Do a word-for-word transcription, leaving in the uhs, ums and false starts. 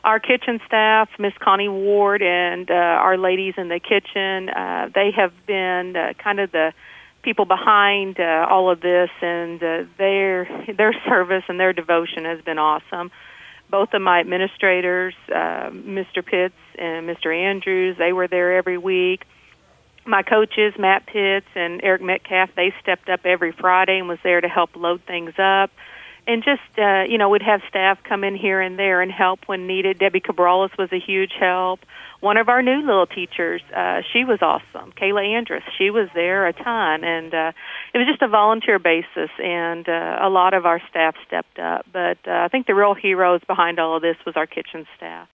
our kitchen staff, Miss Connie Ward, and uh, our ladies in the kitchen, uh, they have been uh, kind of the people behind uh, all of this, and uh, their their service and their devotion has been awesome. Both of my administrators, uh, Mister Pitts and Mister Andrews, they were there every week. My coaches, Matt Pitts and Eric Metcalf, they stepped up every Friday and was there to help load things up. And just, uh, you know, we'd have staff come in here and there and help when needed. Debbie Cabrales was a huge help. One of our new little teachers, uh, she was awesome. Kayla Andrus, she was there a ton. And uh, it was just a volunteer basis, and uh, a lot of our staff stepped up. But uh, I think the real heroes behind all of this was our kitchen staff.